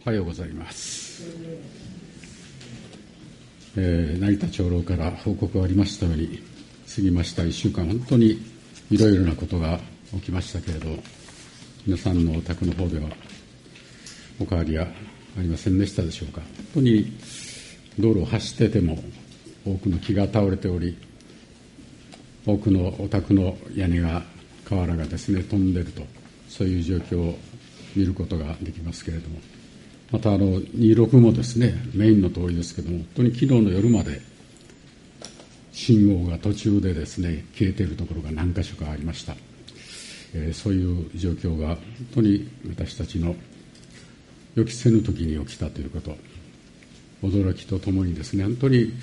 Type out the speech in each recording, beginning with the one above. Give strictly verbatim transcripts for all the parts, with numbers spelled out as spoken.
おはようございます。えー、成田長老から報告がありましたように、過ぎましたいっしゅうかん、本当にいろいろなことが起きましたけれど、皆さんのお宅の方ではお変わりはありませんでしたでしょうか。本当に道路を走ってても多くの木が倒れており、多くのお宅の屋根が、瓦がですね飛んでいると、そういう状況を見ることができますけれども、またあのにじゅうろくもですね、メインの通りですけれども、本当に昨日の夜まで信号が途中でですね消えているところが何か所かありました。えー、そういう状況が本当に私たちの予期せぬ時に起きたということ、驚きとともにですね、本当に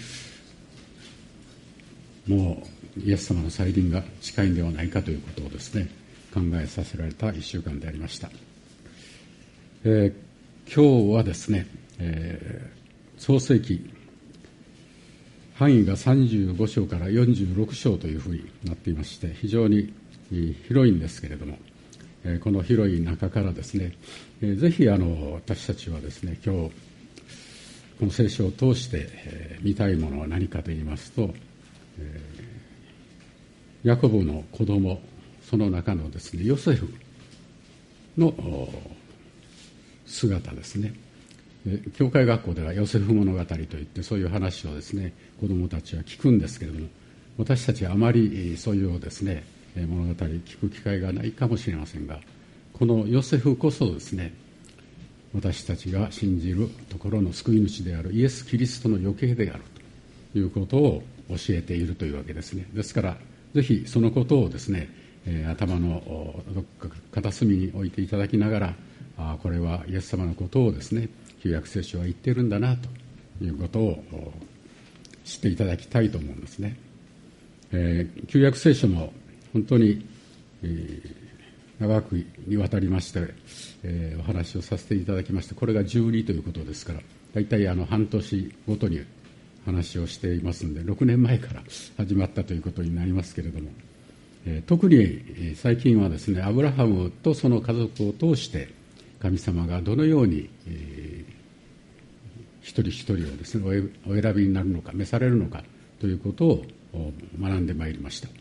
もうイエス様の再臨が近いんではないかということをですね考えさせられたいっしゅうかんでありました。えー、今日はですね、えー、創世記範囲がさんじゅうご章からよんじゅうろく章というふうになっていまして、非常に広いんですけれども、えー、この広い中からですね、えー、ぜひあの私たちはですね、今日この聖書を通して、えー、見たいものは何かといいますと、えー、ヤコブの子供、その中のですねヨセフの姿ですね。教会学校ではヨセフ物語といって、そういう話をですね子どもたちは聞くんですけれども、私たちはあまりそういうですね物語聞く機会がないかもしれませんが、このヨセフこそですね、私たちが信じるところの救い主であるイエス・キリストの余計であるということを教えているというわけですね。ですからぜひそのことをですね、えー、頭のどこか片隅に置いていただきながら、あこれはイエス様のことをですね旧約聖書は言っているんだなということを知っていただきたいと思うんですね。えー、旧約聖書も本当に、えー、長くにわたりまして、えー、お話をさせていただきまして、これがじゅうにということですから、大体あの半年ごとに話をしていますので、ろくねんまえから始まったということになりますけれども、えー、特に最近はですね、アブラハムとその家族を通して神様がどのように、えー、一人一人をですねお選びになるのか召されるのかということを学んでまいりました。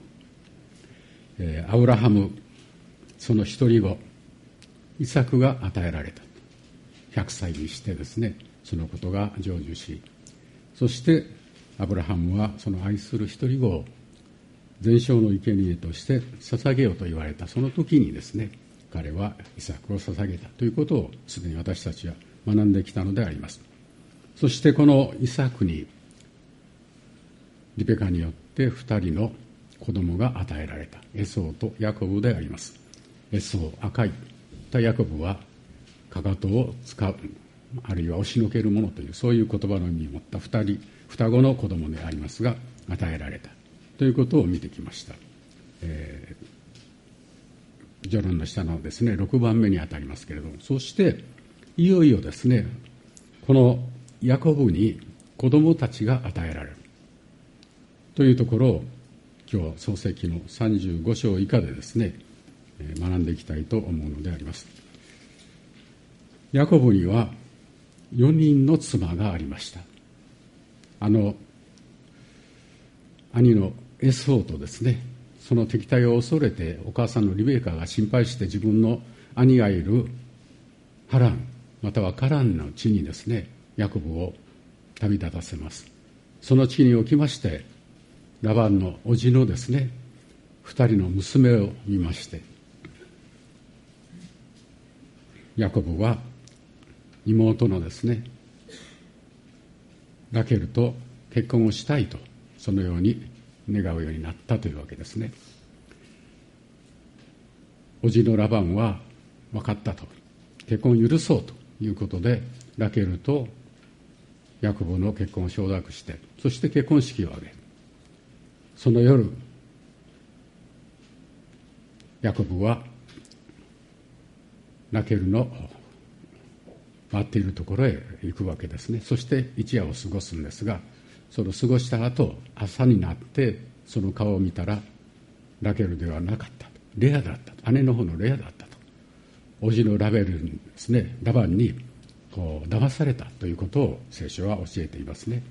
えー、アブラハムその一人後、イサクが与えられた。ひゃくさいにしてですねそのことが成就し、そしてアブラハムはその愛する一人子を全焼の生贄として捧げようと言われたその時にですね、彼はイサクを捧げたということをすでに私たちは学んできたのであります。そしてこのイサクにリベカによって二人の子供が与えられた、エソーとヤコブであります。エソー、赤いヤコブはかかとを使う、あるいは押しのけるものという、そういう言葉の意味を持った二人双子の子供でありますが与えられたということを見てきました。えー、序論の下のですねろくばんめにあたりますけれども、そしていよいよですねこのヤコブに子供たちが与えられるというところを今日創世記のさんじゅうご章以下でですね学んでいきたいと思うのであります。ヤコブにはよにんの妻がありました。あの兄のエソーとですね、その敵対を恐れてお母さんのリベーカが心配して自分の兄がいるハランまたはカランの地にですねヤコブを旅立たせます。その地におきましてラバンの叔父のですね二人の娘を見まして、ヤコブは妹のですねラケルと結婚をしたいと、そのように願うようになったというわけですね。叔父のラバンは分かったと、結婚を許そうということでラケルとヤコブの結婚を承諾して、そして結婚式を挙げる。その夜ヤコブはラケルの待っているところへ行くわけですね。そして一夜を過ごすんですが、その過ごした後朝になってその顔を見たらラケルではなかった、レアだったと、姉の方のレアだったと。叔父のラベルにですねラバンにこう騙されたということを聖書は教えていますね。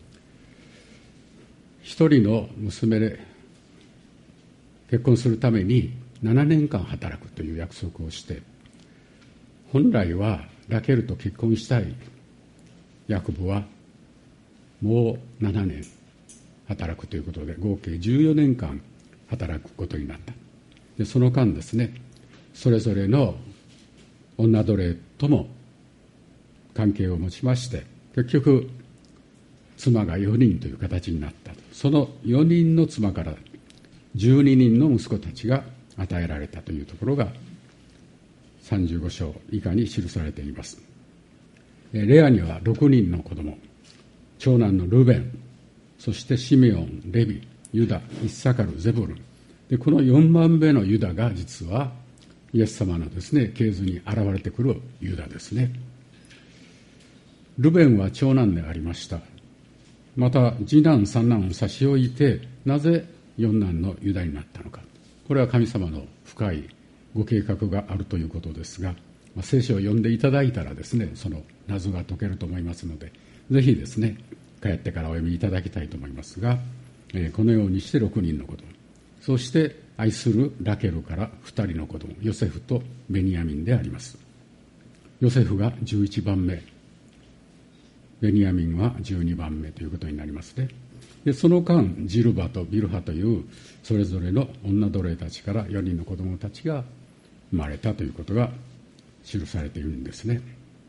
一人の娘で結婚するためにななねんかん働くという約束をして、本来はラケルと結婚したいヤコブはもうななねん働くということで合計じゅうよねんかん働くことになった。でその間ですね、それぞれの女奴隷とも関係を持ちまして、結局妻がよにんという形になった。そのよにんの妻からじゅうににんの息子たちが与えられたというところがさんじゅうご章以下に記されています。レアにはろくにんの子供、長男のルベン、そしてシメオン、レビ、ユダ、イッサカル、ゼブルンで、このよんばんめのユダが実はイエス様のですね系図に現れてくるユダですね。ルベンは長男でありました。また次男三男を差し置いてなぜ四男のユダになったのか、これは神様の深いご計画があるということですが、まあ、聖書を読んでいただいたらですね、その謎が解けると思いますので、ぜひですね帰ってからお読みいただきたいと思いますが、えー、このようにしてろくにんの子供、そして愛するラケルからふたりの子供、ヨセフとベニヤミンであります。ヨセフがじゅういちばんめ、ベニヤミンはじゅうにばんめということになりますね。でその間ジルバとビルハというそれぞれの女奴隷たちからよにんの子供たちが生まれたということが記されているんですね。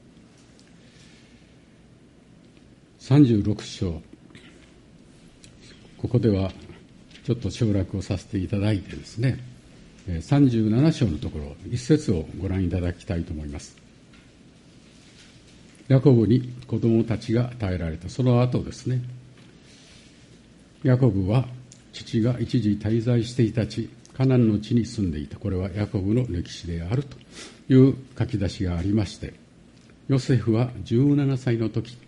さんじゅうろく章、ここではちょっと省略をさせていただいてですね、さんじゅうなな章のところ一節をご覧いただきたいと思います。ヤコブに子供たちが与えられたその後ですね、ヤコブは父が一時滞在していた地、カナンの地に住んでいた。これはヤコブの歴史であるという書き出しがありまして、ヨセフはじゅうななさいの時、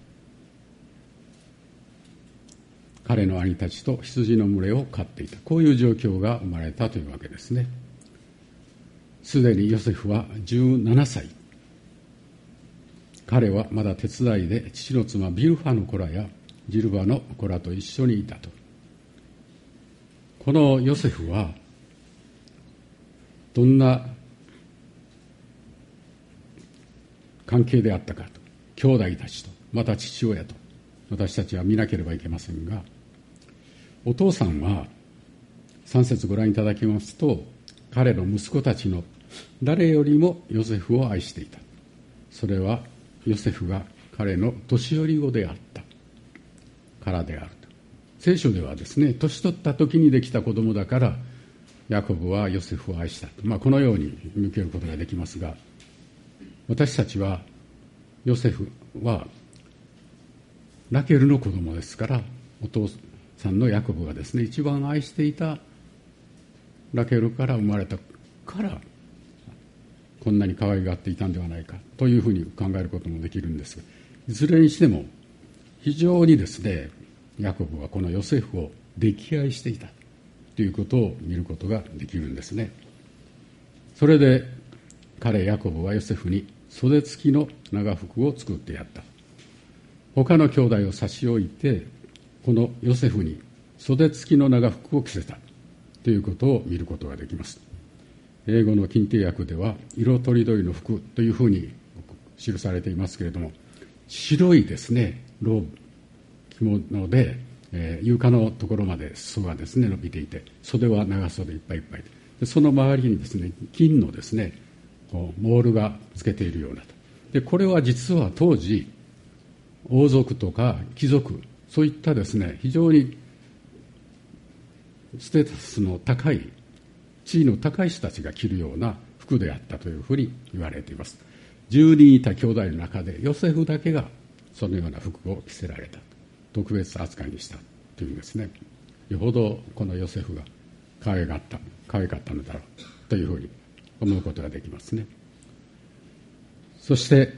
彼の兄たちと羊の群れを飼っていた。こういう状況が生まれたというわけですね。すでにヨセフはじゅうななさい。彼はまだ手伝いで父の妻ビルハの子らやジルバの子らと一緒にいたと。このヨセフはどんな関係であったかと、兄弟たちとまた父親と私たちは見なければいけませんが、お父さんはさん節ご覧いただきますと、彼の息子たちの誰よりもヨセフを愛していた。それはヨセフが彼の年寄り子であったからであると。聖書ではですね、年取った時にできた子供だからヤコブはヨセフを愛したと、まあ、このように見受けることができますが、私たちはヨセフはラケルの子供ですから、お父さんのヤコブがですね一番愛していたラケルから生まれたからこんなに可愛がっていたんではないかというふうに考えることもできるんですが、いずれにしても非常にですねヤコブはこのヨセフを溺愛していたということを見ることができるんですね。それで彼ヤコブはヨセフに袖付きの長服を作ってやった。他の兄弟を差し置いてこのヨセフに袖付きの長服を着せたということを見ることができます。英語の近定訳では色とりどりの服というふうに記されていますけれども、白いですねローブ着物で、えー、床のところまで裾がですね伸びていて、袖は長袖いっぱいいっぱいで、その周りにですね金のですねこうモールがつけているようなと。でこれは実は当時王族とか貴族、そういったですね非常にステータスの高い地位の高い人たちが着るような服であったというふうに言われています。じゅうにんいた兄弟の中でヨセフだけがそのような服を着せられた、特別扱いにしたというんですね。よほどこのヨセフが可愛がった可愛かったのだろうというふうに思うことができますね。そして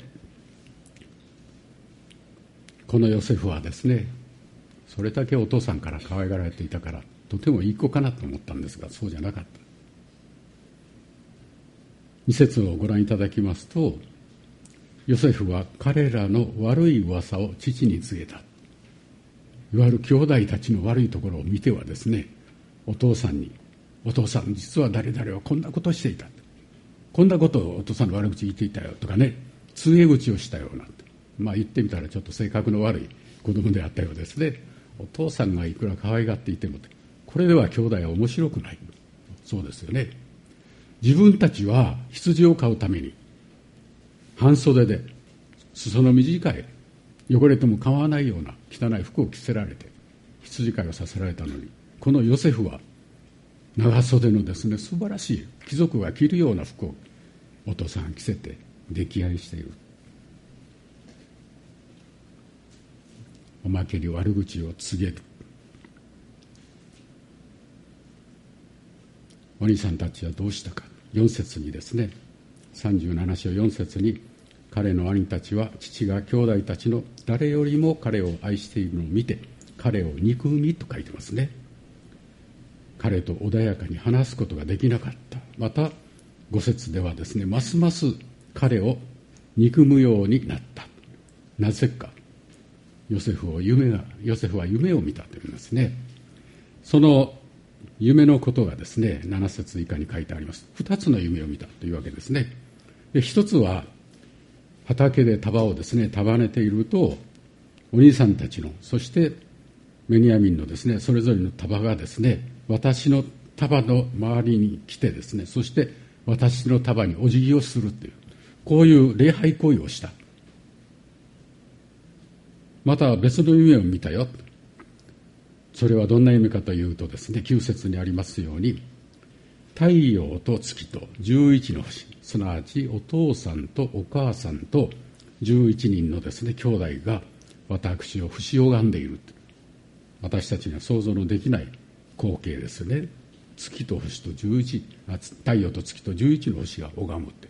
このヨセフはですね、それだけお父さんから可愛がられていたからとてもいい子かなと思ったんですが、そうじゃなかった。に節をご覧いただきますと、 ヨセフは彼らの悪い噂を父に告げた。いわゆる兄弟たちの悪いところを見てはですね、お父さんに、お父さん実は誰々はこんなことをしていた、こんなことをお父さんの悪口言っていたよとかね、告げ口をしたようなんて、まあ言ってみたらちょっと性格の悪い子供であったようですね。お父さんがいくら可愛がっていても、これでは兄弟は面白くない。そうですよね。自分たちは羊を飼うために半袖で裾の短い汚れても構わないような汚い服を着せられて羊飼いをさせられたのに、このヨセフは長袖のですね、素晴らしい貴族が着るような服をお父さんが着せて溺愛している。おまけに悪口を告げる。お兄さんたちはどうしたか。よん節にですね、さんじゅうなな章よん節に、彼の兄たちは父が兄弟たちの誰よりも彼を愛しているのを見て彼を憎みと書いてますね。彼と穏やかに話すことができなかった。またご節ではですね、ますます彼を憎むようになった。なぜか、ヨセフを夢がヨセフは夢を見たというんですね。その夢のことがですね、なな節以下に書いてあります。二つの夢を見たというわけですね。で、一つは畑で束をですね束ねていると、お兄さんたちの、そしてベニヤミンのですね、それぞれの束がですね、私の束の周りに来てですね、そして私の束にお辞儀をするという、こういう礼拝行為をした。また別の夢を見たよ。それはどんな夢かというとですね、きゅう節にありますように、太陽と月とじゅういちの星、すなわちお父さんとお母さんとじゅういちにんのですね、兄弟が私を不死拝んでいる。私たちには想像のできない光景ですね。月と星とじゅういち、太陽と月とじゅういちの星が拝むって。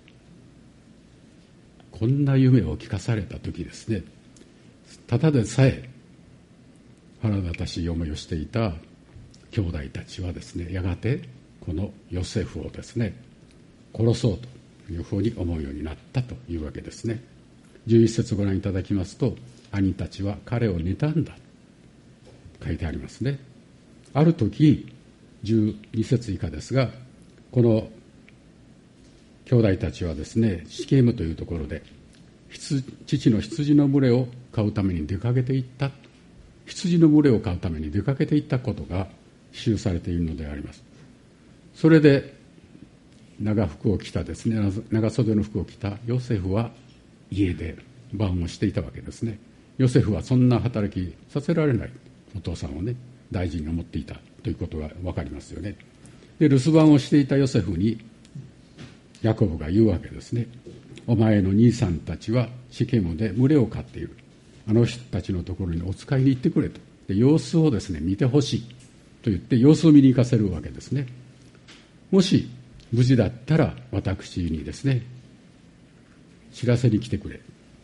こんな夢を聞かされた時ですね、ただでさえ腹立たしい思いをしていた兄弟たちはですね、やがてこのヨセフをですね、殺そうというふうに思うようになったというわけですね。じゅういち節ご覧いただきますと、兄たちは彼を妬んだ書いてありますね。ある時、じゅうに節以下ですが、この兄弟たちはですね、シケムというところで父の羊の群れを飼うために出かけていった。羊の群れを飼うために出かけていったことが記されているのであります。それで長服を着たですね、長袖の服を着たヨセフは家で晩をしていたわけですね。ヨセフはそんな働きさせられない、お父さんをね、大事に思っていたということが分かりますよね。で、留守番をしていたヨセフにヤコブが言うわけですね。お前の兄さんたちはシケムで群れを飼っている。あの人たちのところにお使いに行ってくれと。で、様子をですね、見てほしいと言って様子を見に行かせるわけですね。もし無事だったら私にですね、知らせに来てくれ。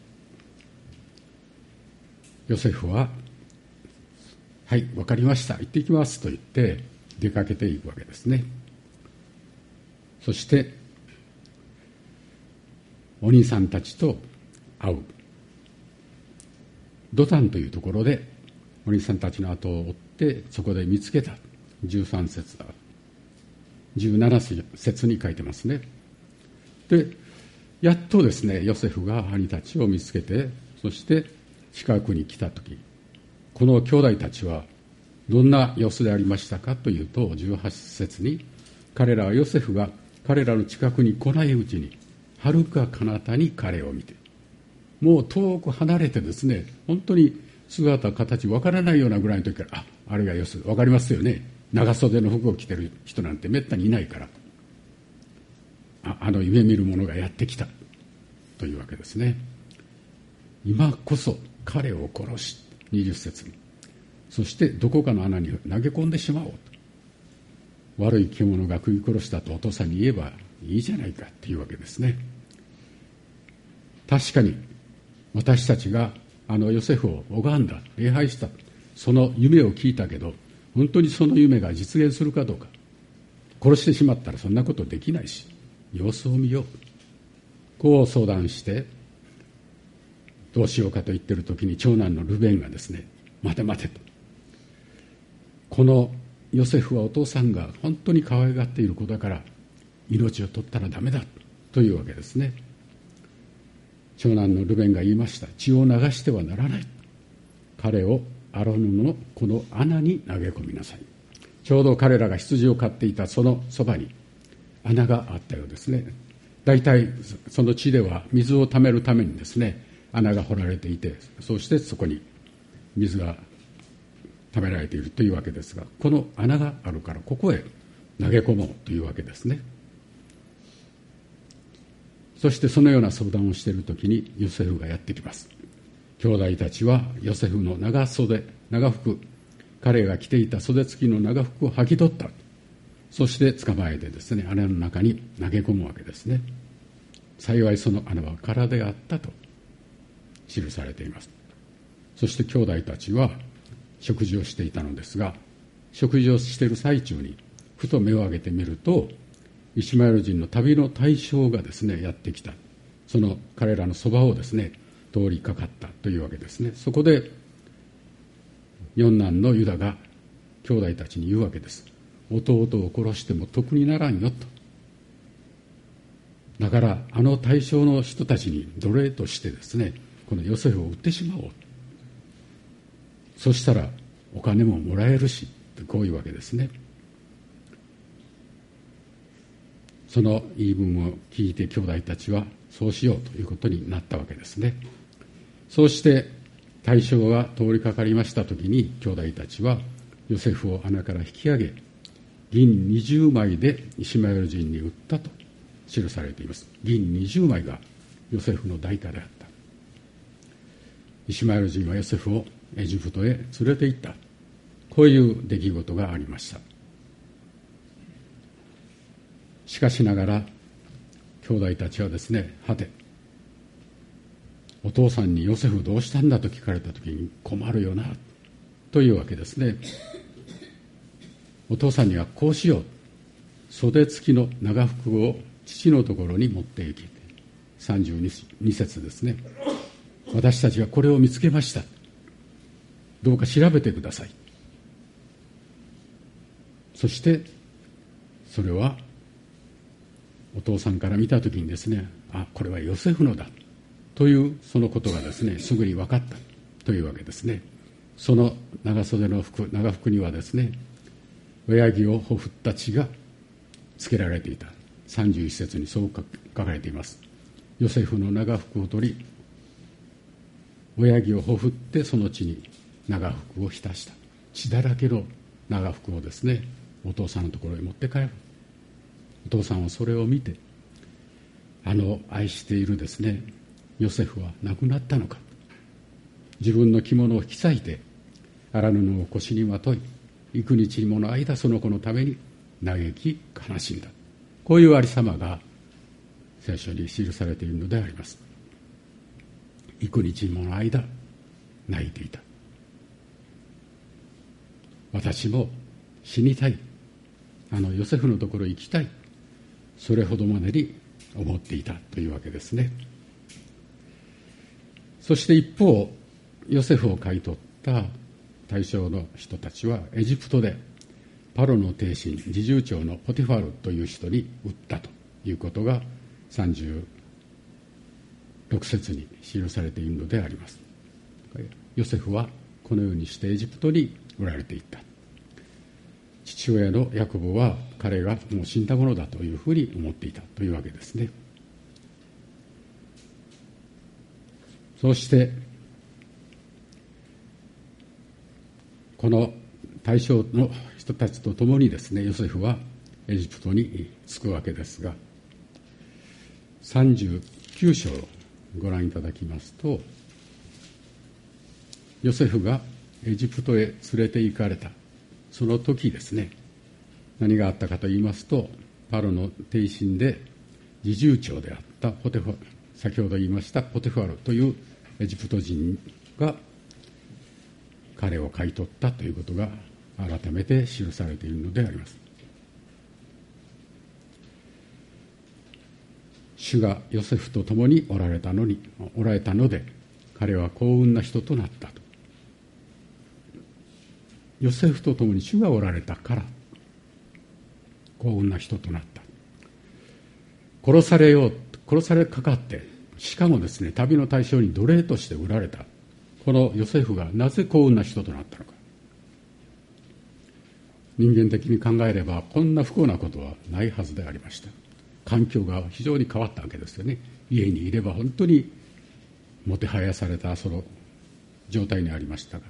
ヨセフは、はい、わかりました、行ってきますと言って出かけていくわけですね。そしてお兄さんたちと会う。ドタンというところでお兄さんたちの後を追ってそこで見つけた。じゅうさん節だ、じゅうなな節に書いてますね。で、やっとですね、ヨセフが兄たちを見つけて、そして近くに来たとき、この兄弟たちはどんな様子でありましたかというと、じゅうはち節に、彼らはヨセフが彼らの近くに来ないうちに、はるか彼方に彼を見て、もう遠く離れてですね、本当に姿形わからないようなぐらいの時から、あ、あれがヨセフ、わかりますよね。長袖の服を着てる人なんてめったにいないから、あ, あの夢見る者がやってきたというわけですね。今こそ彼を殺し、にじゅう節に、そしてどこかの穴に投げ込んでしまおうと。悪い獣が食い殺したとお父さんに言えばいいじゃないかっていうわけですね。確かに私たちがあのヨセフを拝んだ、礼拝した、その夢を聞いたけど、本当にその夢が実現するかどうか、殺してしまったらそんなことできないし、様子を見よう、こう相談してどうしようかと言っている時に長男のルベンがですね、待て待てと、このヨセフはお父さんが本当に可愛がっている子だから命を取ったらダメだというわけですね。長男のルベンが言いました。血を流してはならない。彼をアロヌのこの穴に投げ込みなさい。ちょうど彼らが羊を飼っていたそのそばに穴があったようですね。大体その地では水をためるためにですね、穴が掘られていて、そしてそこに水がためられているというわけですが、この穴があるからここへ投げ込もうというわけですね。そしてそのような相談をしているときにヨセフがやってきます。兄弟たちはヨセフの長袖、長服、彼が着ていた袖付きの長服を履き取った。そして捕まえてですね、穴の中に投げ込むわけですね。幸いその穴は空であったと記されています。そして兄弟たちは食事をしていたのですが、食事をしている最中にふと目を上げてみると、イシマエル人の旅の対象がですねやってきた。その彼らのそばをですね通りかかったというわけですね。そこで四男のユダが兄弟たちに言うわけです。弟を殺しても得にならんよと。だからあの対象の人たちに奴隷としてですね、このヨセフを売ってしまおう。そしたらお金ももらえるし、こういうわけですね。その言い分を聞いて兄弟たちはそうしようということになったわけですね。そうして対象が通りかかりましたときに、兄弟たちはヨセフを穴から引き上げ、銀にじゅうまいでイシマエル人に売ったと記されています。銀にじゅうまいがヨセフの代価であった。イシマエル人はヨセフをエジプトへ連れて行った。こういう出来事がありました。しかしながら兄弟たちはですね、はて、お父さんにヨセフどうしたんだと聞かれたときに困るよなというわけですね。お父さんにはこうしよう。袖付きの長服を父のところに持って行き、さんじゅうに節ですね。私たちはこれを見つけました。どうか調べてください。そしてそれはお父さんから見たときにですね、あ、これはヨセフのだというそのことがですね、すぐに分かったというわけですね。その長袖の服、長服にはですね、親木をほふった血がつけられていた。さんじゅういち節にそう書かれています。ヨセフの長服を取り、親木をほふってその血に長服を浸した。血だらけの長服をですね、お父さんのところへ持って帰る。お父さんはそれを見て、あの愛しているですね、ヨセフは亡くなったのか。自分の着物を引き裂いて荒布を腰にまとい、幾日もの間その子のために嘆き悲しんだ。こういうありさまが聖書に記されているのであります。幾日もの間泣いていた。私も死にたい、あのヨセフのところへ行きたい、それほどまでに思っていたというわけですね。そして一方、ヨセフを買い取った対象の人たちはエジプトでパロの帝臣侍従長のポティファルという人に売ったということがさんじゅうろく節に記されているのであります。ヨセフはこのようにしてエジプトに売られていった。父親のヤコブは彼がもう死んだものだというふうに思っていたというわけですね。そしてこの対象の人たちと共にですね、ヨセフはエジプトに着くわけですが、さんじゅうきゅう章をご覧いただきますと、ヨセフがエジプトへ連れて行かれたその時ですね、何があったかと言いますと、パロの帝臣で侍従長であったポテファル、先ほど言いましたポテファルというエジプト人が彼を買い取ったということが改めて記されているのであります。主がヨセフと共におられたのにおられたので、 彼は幸運な人となったと。ヨセフと共に主がおられたから幸運な人となった。殺されよう、殺されかかって、しかもですね、旅の対象に奴隷として売られた。このヨセフがなぜ幸運な人となったのか。人間的に考えればこんな不幸なことはないはずでありました。環境が非常に変わったわけですよね。家にいれば本当にもてはやされたその状態にありましたが、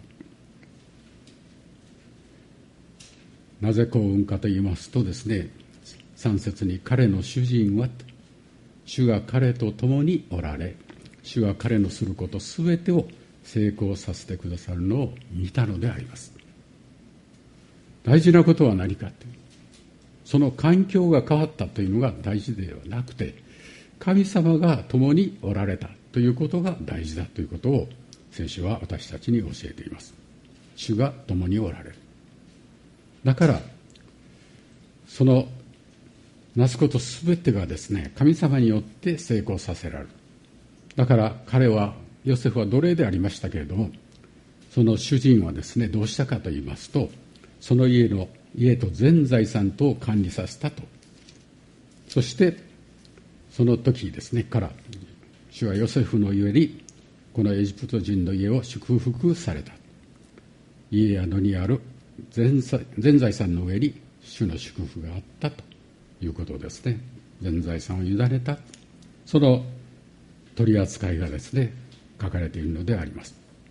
なぜ幸運かと言いますとですね、さん節に彼の主人は主が彼と共におられ、主が彼のすることすべてを成功させてくださるのを見たのであります。大事なことは何かという、その環境が変わったというのが大事ではなくて、神様が共におられたということが大事だということを聖書は私たちに教えています。主が共におられる。だからそのなすことすべてがですね、神様によって成功させられる。だから彼は、ヨセフは奴隷でありましたけれども、その主人はですね、どうしたかと言いますと、その家の家と全財産とを管理させたと。そしてその時ですねから、主はヨセフのゆえにこのエジプト人の家を祝福された。家や野にある全財産の上に主の祝福があったということですね。全財産を委ねた、その取り扱いがですね書かれているのであります。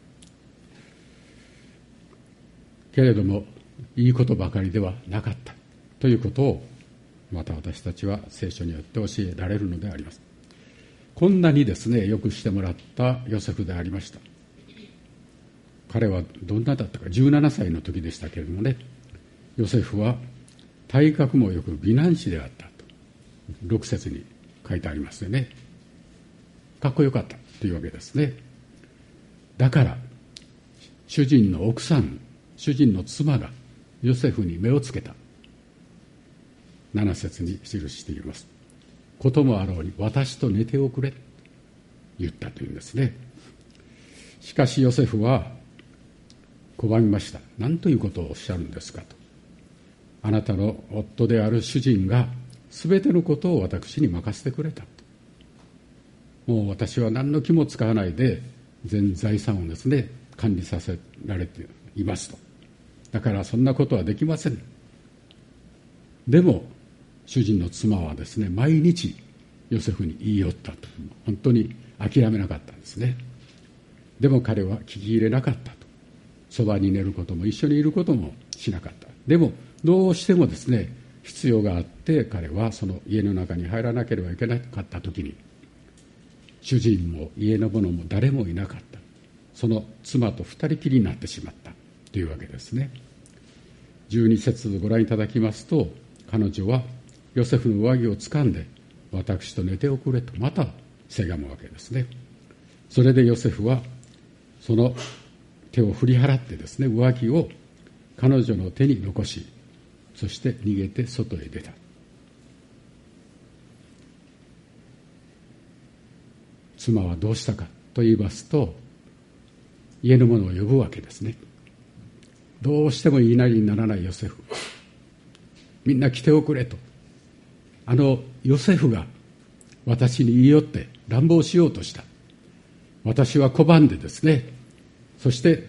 けれどもいいことばかりではなかったということをまた私たちは聖書によって教えられるのであります。こんなにですねよくしてもらったヨセフでありました。彼はどんなだったか、じゅうななさいの時でしたけれどもね、ヨセフは体格もよく美男子であったとろく節に書いてありますよね。かっこよかったというわけですね。だから主人の奥さん、主人の妻がヨセフに目をつけた。なな節に記しています。こともあろうに私と寝ておくれと言ったというんですね。しかしヨセフは拒みました。何ということをおっしゃるんですかと。あなたの夫である主人がすべてのことを私に任せてくれたと。もう私は何の気も使わないで全財産をですね管理させられていますと。だからそんなことはできません。でも主人の妻はですね毎日ヨセフに言い寄ったと。本当に諦めなかったんですね。でも彼は聞き入れなかったと。そばに寝ることも一緒にいることもしなかった。でもどうしてもですね必要があって彼はその家の中に入らなければいけなかった時に、主人も家の者も誰もいなかった。その妻と二人きりになってしまったというわけですね。じゅうに節をご覧いただきますと、彼女はヨセフの上着を掴んで私と寝ておくれとまたせがむわけですね。それでヨセフはその手を振り払ってですね上着を彼女の手に残し、そして逃げて外へ出た。妻はどうしたかと言いますと、家の者を呼ぶわけですね。どうしても言いなりにならないヨセフ、みんな来ておくれと。あのヨセフが私に言い寄って乱暴しようとした。私は拒んでですね、そして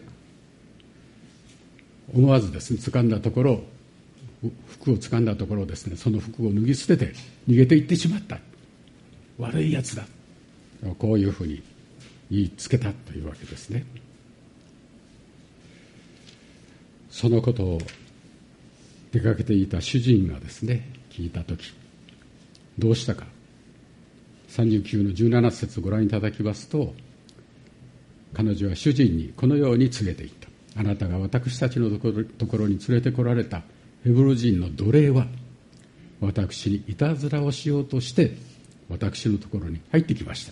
思わずですね掴んだところ、服を掴んだところですね、その服を脱ぎ捨てて逃げていってしまった。悪いやつだ、こういうふうに言いつけたというわけですね。そのことを出かけていた主人がですね聞いたときどうしたか。さんじゅうきゅうのじゅうなな節をご覧いただきますと、彼女は主人にこのように告げていった。あなたが私たちのところに連れてこられたヘブル人の奴隷は私にいたずらをしようとして私のところに入ってきました。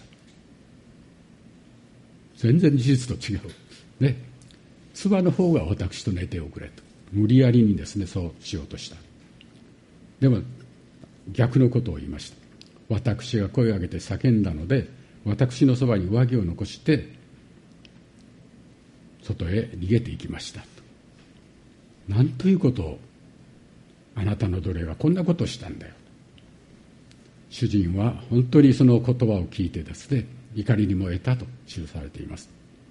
全然事実と違うね。妻の方が私と寝ておくれと無理やりにですねそうしようとした。でも逆のことを言いました。私が声を上げて叫んだので私のそばに上着を残して外へ逃げていきました。なんということを、あなたの奴隷はこんなことをしたんだよ。主人は本当にその言葉を聞いてですね、怒りに燃えたと記されています。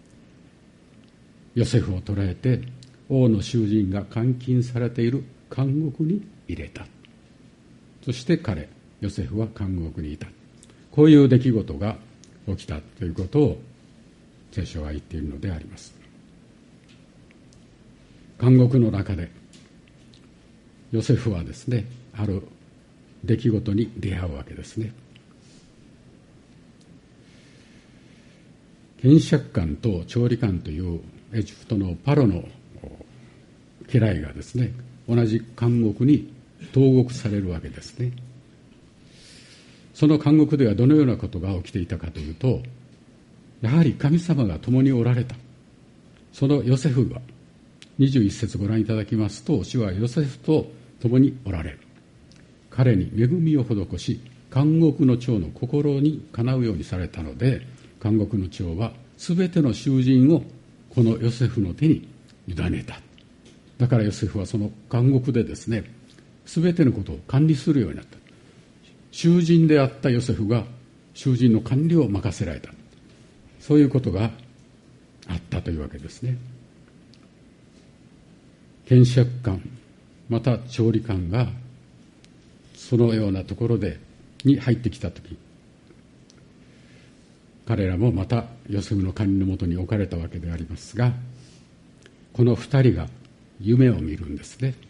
ヨセフを捕らえて、王の囚人が監禁されている監獄に入れた。そして彼、ヨセフは監獄にいた。こういう出来事が起きたということを聖書は言っているのであります。監獄の中でヨセフはですね、ある出来事に出会うわけですね。検釈官と調理官というエジプトのパロの家来がですね、同じ監獄に投獄されるわけですね。その監獄ではどのようなことが起きていたかというと、やはり神様が共におられた。そのヨセフがにじゅういち節ご覧いただきますと、主はヨセフと共におられる。彼に恵みを施し、監獄の長の心にかなうようにされたので、監獄の長はすべての囚人をこのヨセフの手に委ねた。だからヨセフはその監獄でですね、すべてのことを管理するようになった。囚人であったヨセフが囚人の管理を任せられた。そういうことがあったというわけですね。検釈官また調理官がそのようなところでに入ってきたとき、彼らもまたヨセフの管理のもとに置かれたわけでありますが、この二人が夢を見るんですね。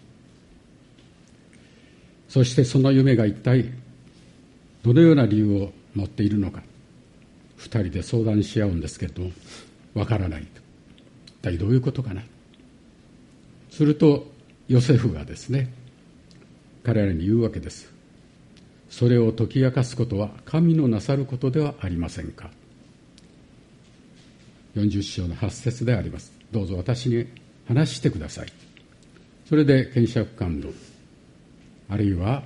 そしてその夢が一体どのような理由を持っているのか、二人で相談し合うんですけれども、わからないと。一体どういうことかな。するとヨセフがですね、彼らに言うわけです。それを解き明かすことは神のなさることではありませんか。よんじゅう章のはち節であります。どうぞ私に話してください。それで検釈官のあるいは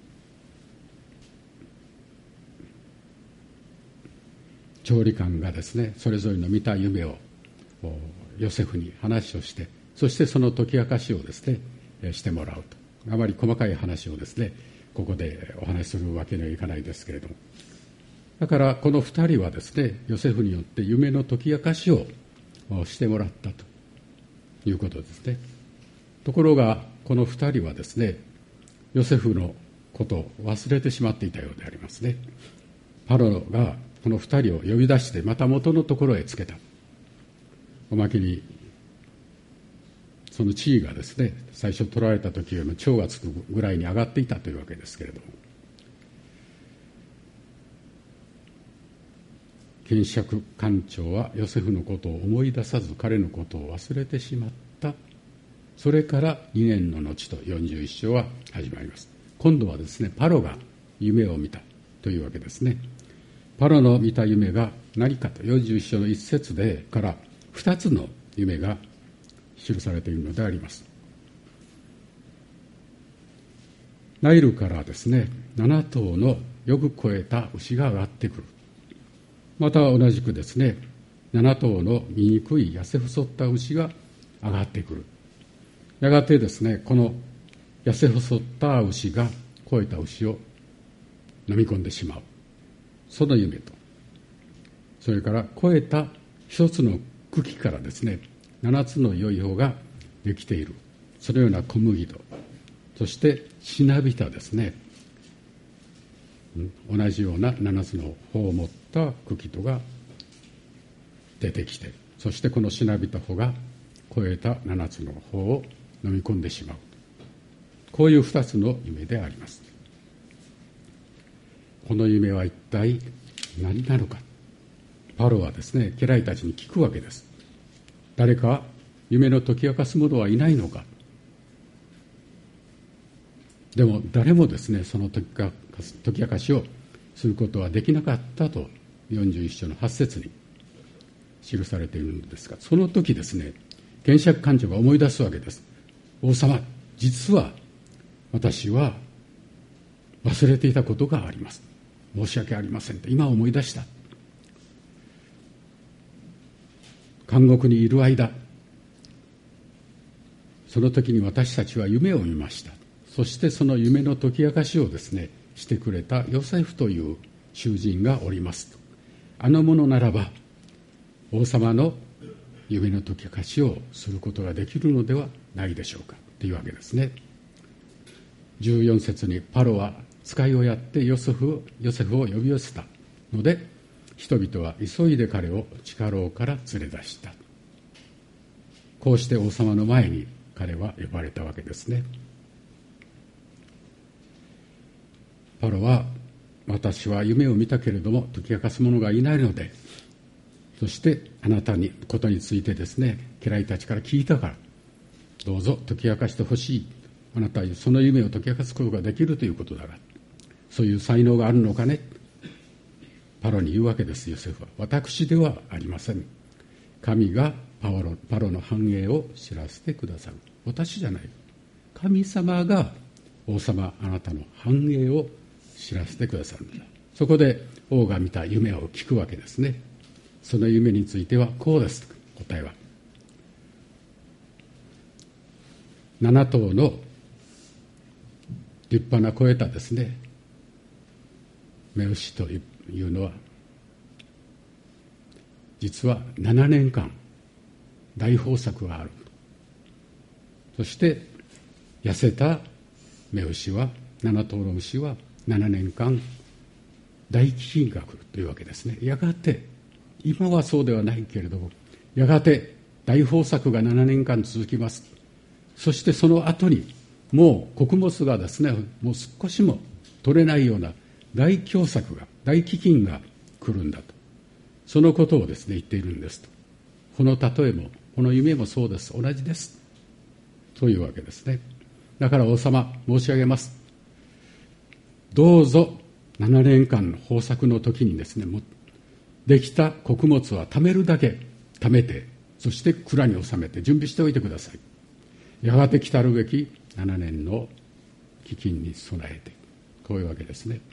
調理官がですね、それぞれの見た夢をヨセフに話をして、そしてその解き明かしをですねしてもらうと。あまり細かい話をですねここでお話しするわけにはいかないですけれども、だからこの二人はですね、ヨセフによって夢の解き明かしをしてもらったということですね。ところがこの二人はですね、ヨセフのことを忘れてしまっていたようでありますね。パロがこの二人を呼び出してまた元のところへつけた。おまけにその地位がですね、最初取られた時よりも長がつくぐらいに上がっていたというわけですけれども、検釈官長はヨセフのことを思い出さず彼のことを忘れてしまった。それからにねんの後とよんじゅういち章は始まります。今度はですね、パロが夢を見たというわけですね。パロの見た夢が何かと、よんじゅういち章の一節でから二つの夢が記されているのであります。ナイルからですね、七頭のよく肥えた牛が上がってくる。また同じくですね、七頭の醜い痩せ細った牛が上がってくる。やがてですね、この痩せ細った牛が肥えた牛を飲み込んでしまう。その夢と、それから肥えた一つの茎からですね、七つの良い穂ができている。そのような小麦と、そしてしなびたですね、同じような七つの穂を持った茎とが出てきて、そしてこのしなびた穂が肥えた七つの穂を飲み込んでしまう。こういう二つの夢であります。この夢は一体何なのか。パロはですね、家来たちに聞くわけです。誰か夢の解き明かす者はいないのか。でも誰もですね、その解き明かす、解き明かしをすることはできなかったとよんじゅういち章のはち節に記されているのですが、その時ですね、検釈官長が思い出すわけです。王様、実は私は忘れていたことがあります。申し訳ありませんと今思い出した。監獄にいる間、 その時に私たちは夢を見ました。そしてその夢の解き明かしをですねしてくれたヨセフという囚人がおりますと。あの者ならば王様の夢の解き明かしをすることができるのではないでしょうかというわけですね。じゅうよん節にパロは使いをやってヨセフヨセフを呼び寄せたので、人々は急いで彼を地下牢から連れ出した。こうして王様の前に彼は呼ばれたわけですね。パロは、私は夢を見たけれども解き明かす者がいないので、そしてあなたにことについてですね家来たちから聞いたからどうぞ解き明かしてほしい。あなたはその夢を解き明かすことができるということだから、そういう才能があるのかね。パロに言うわけです。ヨセフは、私ではありません。神がパロ、パロの繁栄を知らせてくださる。私じゃない。神様が王様あなたの繁栄を知らせてくださるんだ。そこで王が見た夢を聞くわけですね。その夢についてはこうです。答えは七頭の立派な肥えたですね雌牛というのは実はななねんかん大豊作がある。そして痩せた雌牛は七頭の牛はななねんかん大飢饉が来るというわけですね。やがて今はそうではないけれどもやがて大豊作がななねんかん続きます。そしてその後にもう穀物がですねもう少しも取れないような大凶作が大飢饉が来るんだと、そのことをですね言っているんですと。この例えもこの夢もそうです。同じですというわけですね。だから王様申し上げます。どうぞななねんかんの豊作の時にですねもできた穀物は貯めるだけ貯めて、そして蔵に収めて準備しておいてください。やがて来たるべきななねんの飢饉に備えて、こういうわけですね。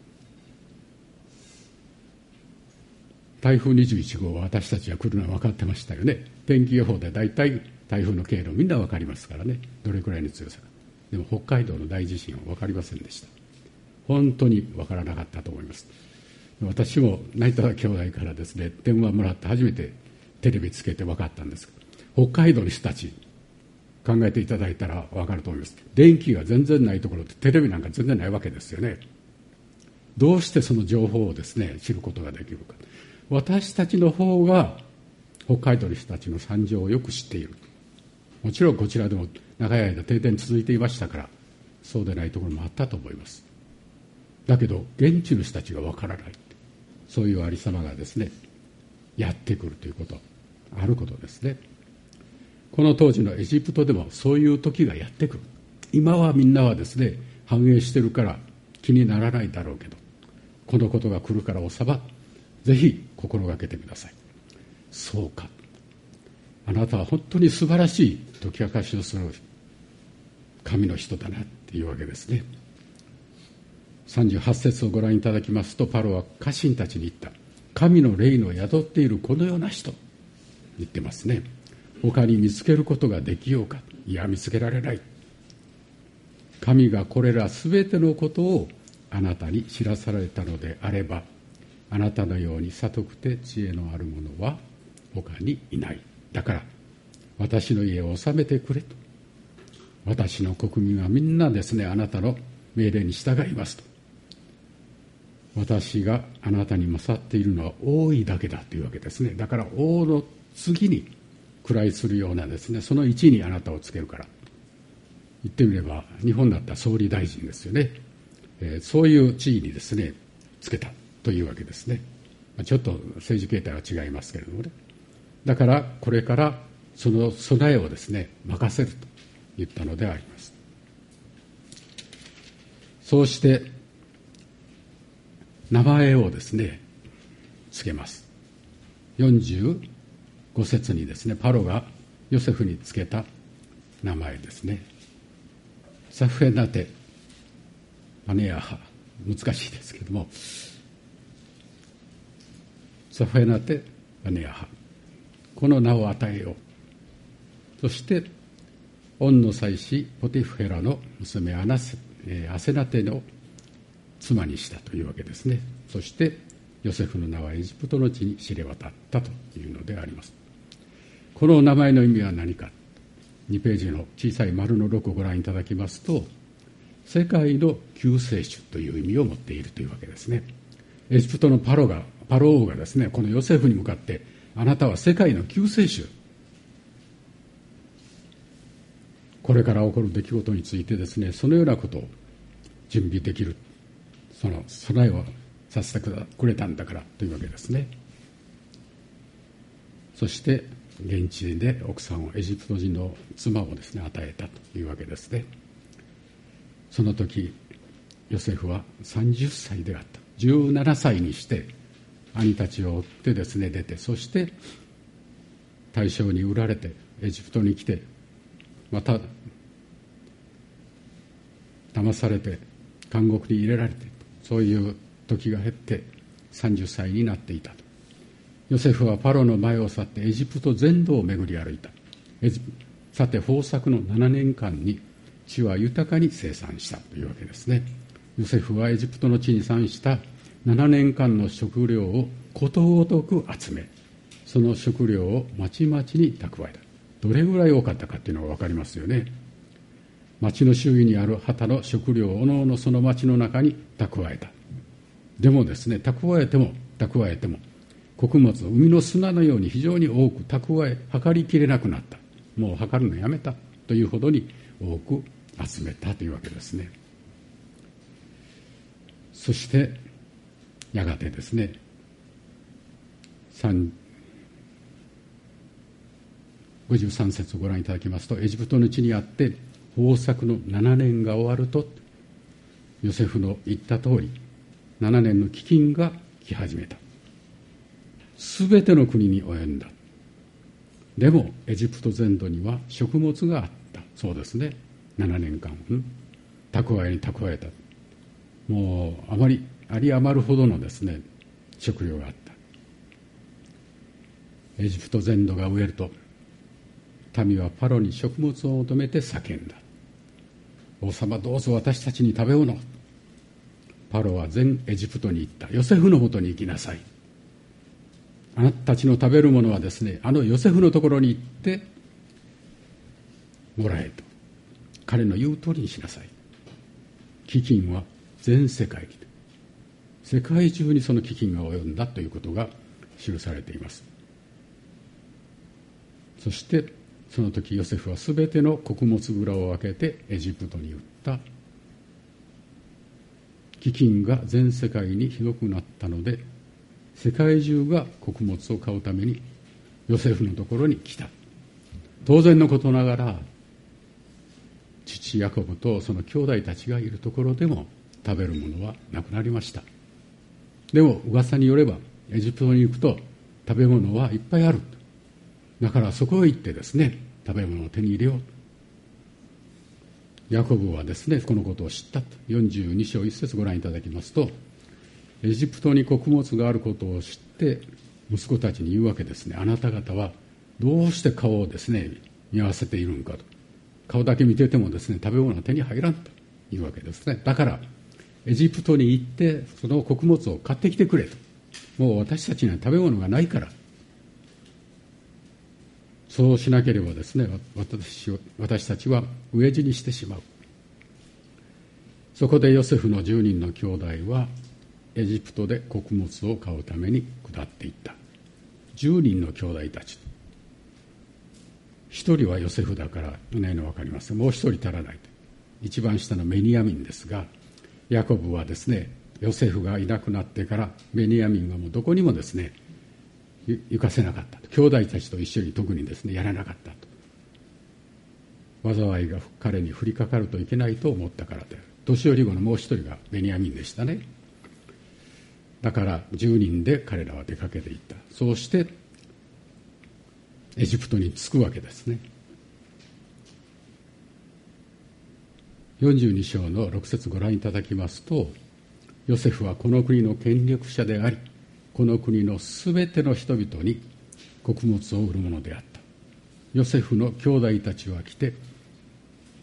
台風にじゅういちごうは私たちが来るのは分かってましたよね。天気予報で大体台風の経路みんな分かりますからね、どれくらいの強さか。でも北海道の大地震は分かりませんでした。本当に分からなかったと思います。私も成田兄弟からですね電話もらって初めてテレビつけて分かったんです。北海道の人たち考えていただいたら分かると思います。電気が全然ないところってテレビなんか全然ないわけですよね。どうしてその情報をですね知ることができるか。私たちの方が北海道の人たちの惨状をよく知っている。もちろんこちらでも長い間停電続いていましたからそうでないところもあったと思います。だけど現地の人たちが分からない、そういうありさまがですねやってくるということあることですね。この当時のエジプトでもそういう時がやってくる。今はみんなはですね繁栄してるから気にならないだろうけど、このことが来るから王様ぜひ心がけてください。そうか、あなたは本当に素晴らしい解き明かしをする神の人だなっていうわけですね。さんじゅうはち節をご覧いただきますと、パロは家臣たちに言った。神の霊の宿っているこのような人言ってますね。他に見つけることができようか。いや見つけられない。神がこれらすべてのことをあなたに知らされたのであれば、あなたのように悟くて知恵のある者は他にいない。だから私の家を治めてくれと。私の国民はみんなですねあなたの命令に従いますと。私があなたに勝っているのは王位だけだというわけですね。だから王の次に位するようなですねその位置にあなたをつけるから。言ってみれば日本だったら総理大臣ですよね、えー、そういう地位にですねつけたというわけですね。ちょっと政治形態は違いますけれどもね。だからこれからその備えをですね任せると言ったのであります。そうして名前をですねつけます。よんじゅうご節にですねパロがヨセフにつけた名前ですね。サフエナテパネアハ、難しいですけども、サフエナテパネアハ、この名を与えよう。そしてオンの妻子ポティフヘラの娘アナセ、えー、アセナテの妻にしたというわけですね。そしてヨセフの名はエジプトの地に知れ渡ったというのであります。この名前の意味は何か、にページの小さい丸のろくをご覧いただきますと、世界の救世主という意味を持っているというわけですね。エジプトのパロがパロ王がですね、このヨセフに向かって、あなたは世界の救世主、これから起こる出来事についてですね、そのようなことを準備できる、その備えをさせてくれたんだからというわけですね。そして現地で奥さんを、エジプト人の妻をですね、与えたというわけですね。その時ヨセフはさんじゅっさいであった。じゅうななさいにして兄たちを追ってですね出て、そして大将に売られてエジプトに来て、また騙されて監獄に入れられて、そういう時が経ってさんじゅっさいになっていたと。ヨセフはパロの前を去ってエジプト全土を巡り歩いた。エジさて豊作のななねんかんに地は豊かに生産したというわけですね。ヨセフはエジプトの地に産したななねんかんの食料をことごとく集め、その食料をまちまちに蓄えた。どれぐらい多かったかっていうのが分かりますよね。町の周囲にある旗の食料をおのおのその町の中に蓄えた。でもですね、蓄えても蓄えても穀物を海の砂のように非常に多く蓄え、測りきれなくなった。もう測るのやめたというほどに多く集めたというわけですね。そしてやがてですね、ごじゅうさん節をご覧いただきますと、エジプトの地にあって豊作のななねんが終わると、ヨセフの言った通りななねんの飢饉が来始めた。すべての国に及んだ。でもエジプト全土には食物があった。そうですね、ななねんかん、うん、蓄えに蓄えた。もうあまりあり余るほどのですね食料があった。エジプト全土が飢えると、民はパロに食物を求めて叫んだ。王様、どうぞ私たちに食べ物を。パロは全エジプトに言った。ヨセフのもとに行きなさい。あなたたちの食べるものはですね、あのヨセフのところに行ってもらえと。彼の言う通りにしなさい。飢饉は全世界に、世界中にその飢饉が及んだということが記されています。そしてその時ヨセフはすべての穀物蔵を分けてエジプトに売った。飢饉が全世界にひどくなったので、世界中が穀物を買うためにヨセフのところに来た。当然のことながら、父ヤコブとその兄弟たちがいるところでも食べるものはなくなりました。でも噂によればエジプトに行くと食べ物はいっぱいある。だからそこへ行ってですね、食べ物を手に入れよう。ヤコブはですね、このことを知ったと。よんじゅうに章いち節ご覧いただきますと、エジプトに穀物があることを知って息子たちに言うわけですね。あなた方はどうして顔をですね見合わせているのかと。顔だけ見ててもですね、食べ物が手に入らんというわけですね。だからエジプトに行ってその穀物を買ってきてくれと。もう私たちには食べ物がないから、そうしなければですね、私, 私たちは飢え死にしてしまう。そこでヨセフのじゅうにんの兄弟はエジプトで穀物を買うために下っていった。じゅうにんの兄弟たち、一人はヨセフだからいないの分かります。もう一人足らない。一番下のメニヤミンですが、ヤコブはですね、ヨセフがいなくなってからメニヤミンはもうどこにもですね行かせなかったと。兄弟たちと一緒に特にですねやらなかったと。災いが彼に降りかかるといけないと思ったからである。年寄り子のもう一人がベニヤミンでしたね。だからじゅうにんで彼らは出かけていった。そうしてエジプトに着くわけですね。よんじゅうに章のろく節ご覧いただきますと、ヨセフはこの国の権力者であり、この国のすべての人々に穀物を売るものであった。ヨセフの兄弟たちは来て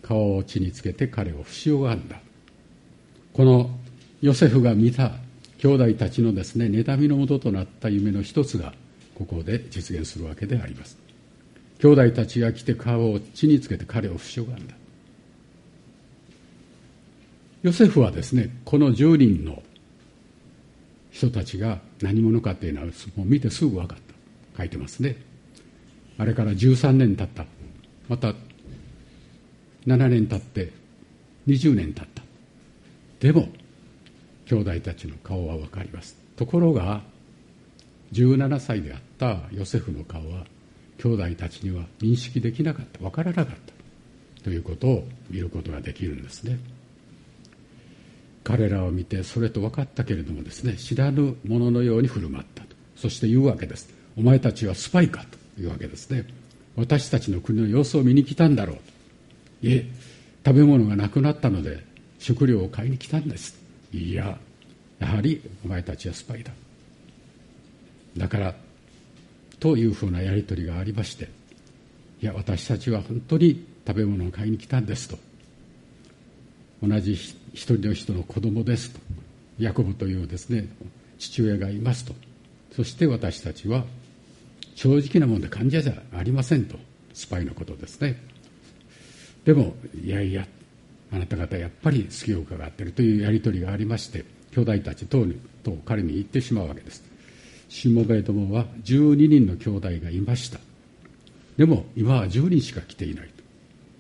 顔を地につけて彼を不塩がんだ。このヨセフが見た兄弟たちのですね、妬みのもととなった夢の一つがここで実現するわけであります。兄弟たちが来て顔を地につけて彼を不塩がんだ。ヨセフはですね、このじゅうにんの人たちが何者かというのはもう見てすぐ分かった。書いてますね。あれからじゅうさんねん経った。またななねん経ってにじゅうねん経った。でも兄弟たちの顔は分かります。ところがじゅうななさいであったヨセフの顔は兄弟たちには認識できなかった、分からなかったということを見ることができるんですね。彼らを見てそれと分かったけれどもですね、知らぬ者のように振る舞ったと。そして言うわけです。お前たちはスパイかというわけですね。私たちの国の様子を見に来たんだろうと。いえ、食べ物がなくなったので食料を買いに来たんです。いや、やはりお前たちはスパイだ。だからというふうなやり取りがありまして、いや、私たちは本当に食べ物を買いに来たんですと。同じ一人の人の子供ですと。ヤコブというですね、父親がいますと。そして私たちは正直なもので患者じゃありませんと。スパイのことですね。でもいやいや、あなた方やっぱり隙を伺っているというやり取りがありまして、兄弟たちとと彼に言ってしまうわけです。しもべどもはじゅうににんの兄弟がいました。でも今はじゅうにんしか来ていないと。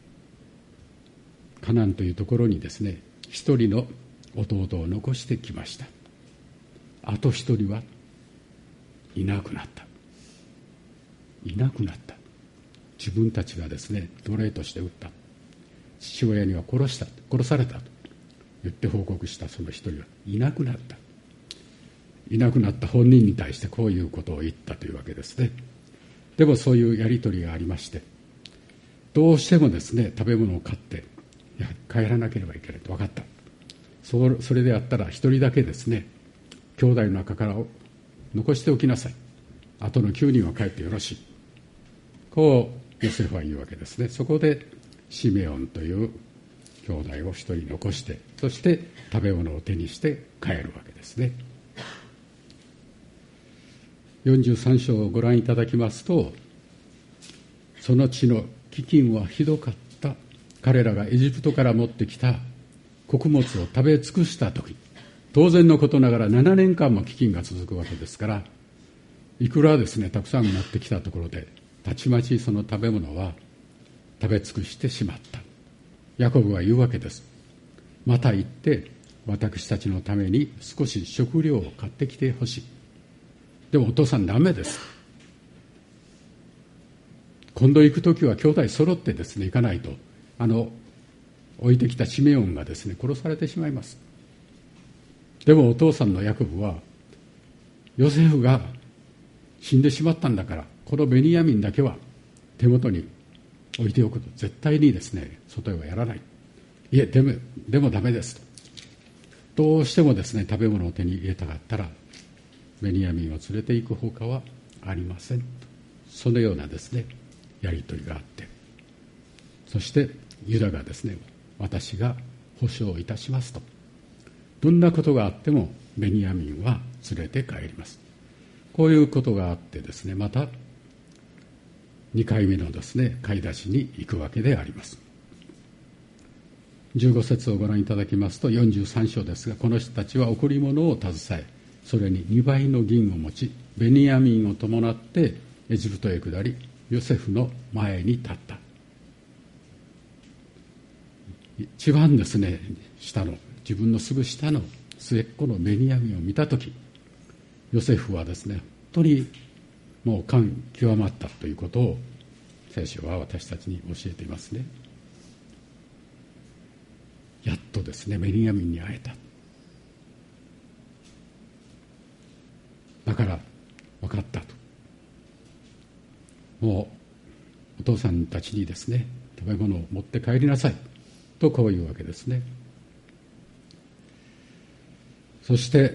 カナンというところにですね、一人の弟を残してきました。あと一人はいなくなった。いなくなった。自分たちがですね、奴隷として撃った。父親には殺した、殺されたと言って報告したその一人はいなくなった。いなくなった本人に対してこういうことを言ったというわけですね。でもそういうやり取りがありまして、どうしてもですね、食べ物を買っていや帰らなければいけないと分かった。そそれであったら一人だけですね、兄弟の中から残しておきなさい。あとのきゅうにんは帰ってよろしい。こうヨセフは言うわけですね。そこでシメオンという兄弟を一人残して、そして食べ物を手にして帰るわけですね。よんじゅうさん章をご覧いただきますと、その地の飢饉はひどかった。彼らがエジプトから持ってきた穀物を食べ尽くした時、当然のことながらななねんかんも飢饉が続くわけですから、いくらですねたくさんになってきたところでたちまちその食べ物は食べ尽くしてしまった。ヤコブは言うわけです。また行って私たちのために少し食料を買ってきてほしい。でもお父さんダメです。今度行くときは兄弟揃ってですね行かないと、あの置いてきたシメオンがですね殺されてしまいます。でもお父さんのヤコブは、ヨセフが死んでしまったんだから、このベニヤミンだけは手元に置いておくと、絶対にですね外へはやらない。いえ、でもでもダメですと。どうしてもですね食べ物を手に入れたかったらベニヤミンを連れて行くほかはありませんと。そのようなですねやり取りがあって、そしてユダがですね、私が保証いたしますと。どんなことがあってもベニヤミンは連れて帰ります。こういうことがあってですね、またにかいめのですね買い出しに行くわけであります。じゅうご節をご覧いただきますと、よんじゅうさん章ですが、この人たちは贈り物を携え、それににばいの銀を持ち、ベニヤミンを伴ってエジプトへ下り、ヨセフの前に立った。一番ですね下の、自分のすぐ下の末っ子のベニヤミンを見たとき、ヨセフはですね本当にもう感極まったということを聖書は私たちに教えていますね。やっとですねベニヤミンに会えた。だから分かったと。もうお父さんたちにですね食べ物を持って帰りなさいとこういうわけですね。そして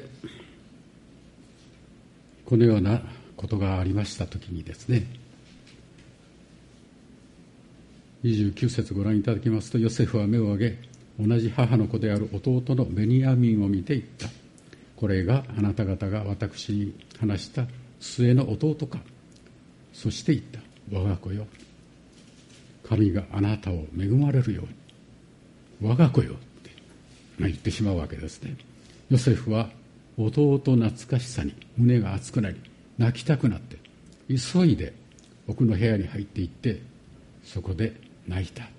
このようなことがありましたときにですね、 にじゅうきゅう節ご覧いただきますと、ヨセフは目を上げ、同じ母の子である弟のベニヤミンを見て言った。これがあなた方が私に話した末の弟か。そして言った。我が子よ、神があなたを恵まれるように、我が子よって言ってしまうわけですね。ヨセフは弟懐かしさに胸が熱くなり、泣きたくなって急いで奥の部屋に入っていって、そこで泣いた。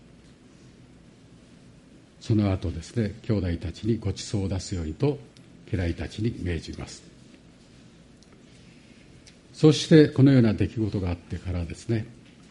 その後ですね、兄弟たちにご馳走を出すようにと家来たちに命じます。そしてこのような出来事があってからですね、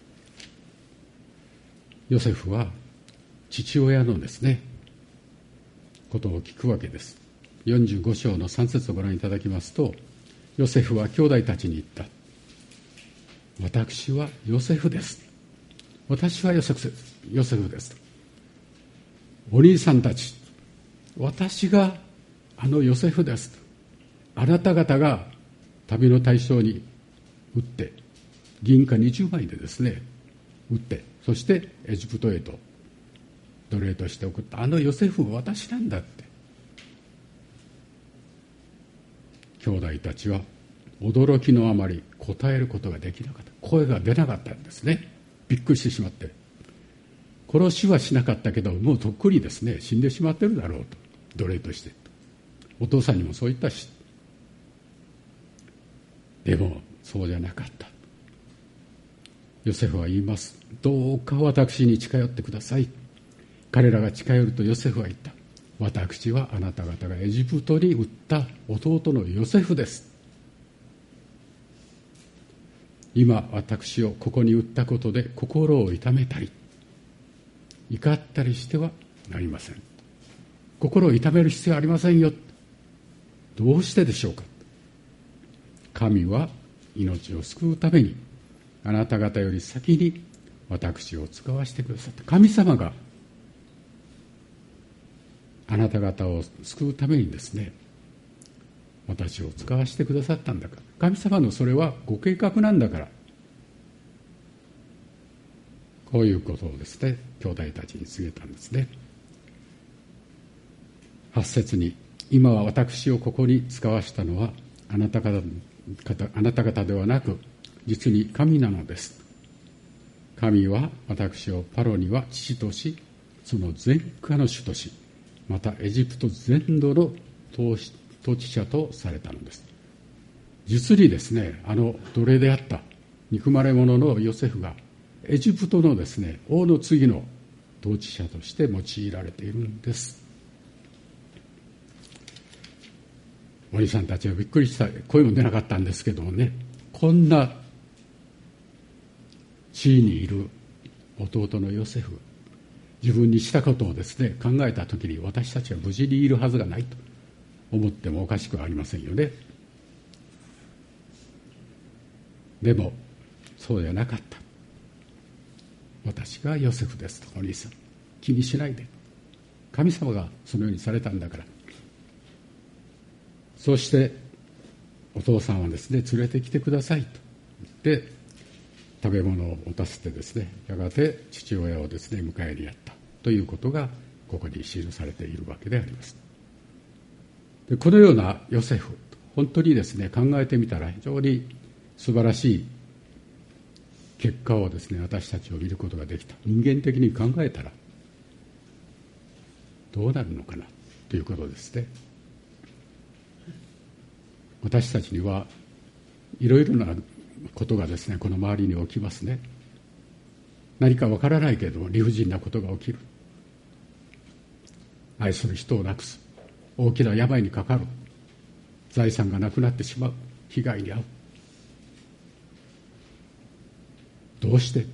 ヨセフは父親のですねことを聞くわけです。よんじゅうご章のさん節をご覧いただきますと、ヨセフは兄弟たちに言った。私はヨセフです。私はヨセフです。ヨセフです。お兄さんたち、私があのヨセフです。あなた方が旅の対象に打って銀貨にじゅうまいでですね打って、そしてエジプトへと奴隷として送ったあのヨセフは私なんだって。兄弟たちは驚きのあまり答えることができなかった。声が出なかったんですね。びっくりしてしまって、殺しはしなかったけどもうとっくにですね死んでしまってるだろうと、奴隷として。お父さんにもそう言ったし、でもそうじゃなかった。ヨセフは言います。どうか私に近寄ってください。彼らが近寄るとヨセフは言った。私はあなた方がエジプトに売った弟のヨセフです。今私をここに売ったことで心を痛めたり怒ったりしてはなりません。心を痛める必要はありませんよ。どうしてでしょうか。神は命を救うためにあなた方より先に私を使わせてくださった。神様があなた方を救うためにですね私を使わせてくださったんだから、神様のそれはご計画なんだから、こういうことをですね兄弟たちに告げたんですね。はち節に、今は私をここに使わしたのはあなた方、あなた方ではなく実に神なのです。神は私をパロには父とし、その全家の主とし、またエジプト全土の統治者とされたのです。実にですね、あの奴隷であった憎まれ者のヨセフがエジプトのですね王の次の統治者として用いられているんです。お兄さんたちはびっくりした。声も出なかったんですけどもね、こんな地位にいる弟のヨセフ、自分にしたことをですね考えたときに、私たちは無事にいるはずがないと思ってもおかしくはありませんよね。でもそうじゃなかった。私がヨセフですと。お兄さん気にしないで、神様がそのようにされたんだから。そしてお父さんはですね連れてきてくださいと言って食べ物を持たせてですね、やがて父親をですね迎えにやったということがここに記されているわけであります。でこのようなヨセフ、本当にですね考えてみたら非常に素晴らしい結果をですね私たちを見ることができた。人間的に考えたらどうなるのかなということですね。私たちにはいろいろなことがですねこの周りに起きますね。何かわからないけれども理不尽なことが起きる。愛する人を亡くす、大きな病にかかる、財産がなくなってしまう、被害に遭う。どうして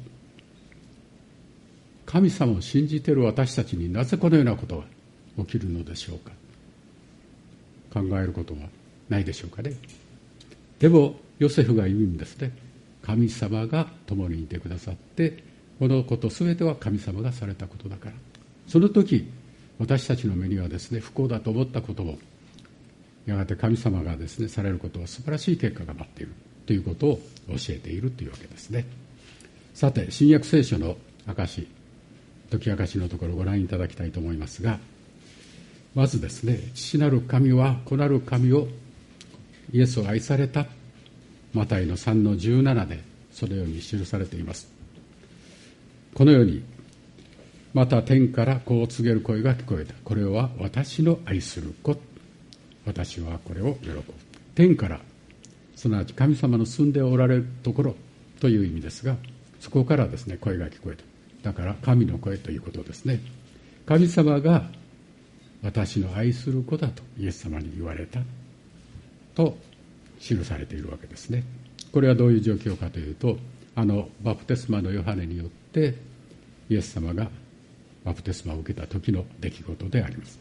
神様を信じている私たちになぜこのようなことが起きるのでしょうか。考えることはないでしょうかね。でもヨセフが言うんですね。神様が共にいてくださって、このこと全ては神様がされたことだから、その時私たちの目にはですね不幸だと思ったことも、やがて神様がですねされることは素晴らしい結果が待っているということを教えているというわけですね。さて新約聖書の証解き明かしのところをご覧いただきたいと思いますが、まずですね、父なる神は子なる神を、イエスを愛された、マタイのさんのじゅうななでそのように記されています。このように、また天からこう告げる声が聞こえた。これは私の愛する子。私はこれを喜ぶ。天から、すなわち神様の住んでおられるところという意味ですが、そこからですね、声が聞こえた。だから神の声ということですね。神様が私の愛する子だとイエス様に言われたと記されているわけですね。これはどういう状況かというと、あのバプテスマのヨハネによってイエス様がバプテスマを受けた時の出来事であります。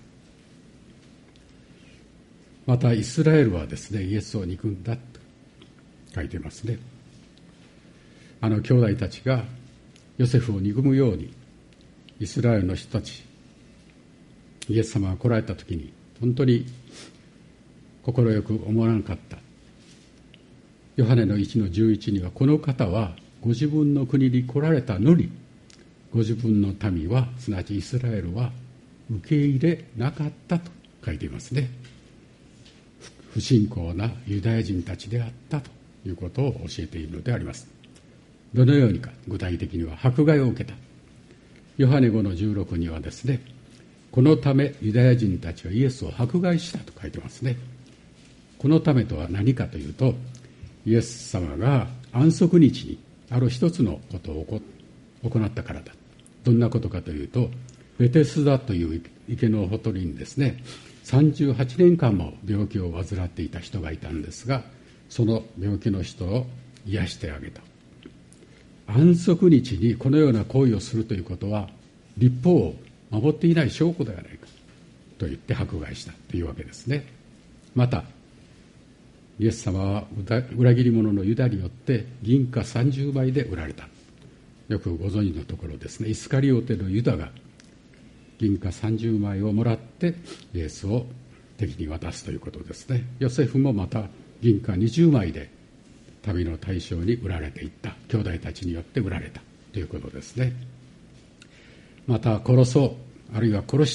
またイスラエルはですね、イエスを憎んだと書いていますね。あの兄弟たちがヨセフを憎むように、イスラエルの人たち、イエス様が来られた時に本当に快く思わなかった。ヨハネのいちのじゅういちには、この方はご自分の国に来られたのに、ご自分の民は、すなわちイスラエルは受け入れなかったと書いていますね。不信仰なユダヤ人たちであったということを教えているのであります。どのようにか、具体的には迫害を受けた。ヨハネごのじゅうろくにはですね、このためユダヤ人たちはイエスを迫害したと書いてますね。このためとは何かというと、イエス様が安息日にある一つのことを行ったからだ。どんなことかというと、ベテスダという池のほとりにですね、さんじゅうはちねんかんも病気を患っていた人がいたんですが、その病気の人を癒してあげた。安息日にこのような行為をするということは、律法を守っていない証拠ではないかと言って迫害したというわけですね。また、イエス様は裏切り者のユダによって銀貨さんじゅうまいで売られた。よくご存知のところですね、イスカリオテのユダが銀貨さんじゅうまいをもらってイエスを敵に渡すということですね。ヨセフもまた銀貨にじゅうまいで旅の対象に売られていった。兄弟たちによって売られたということですね。また殺そう、あるいは殺した。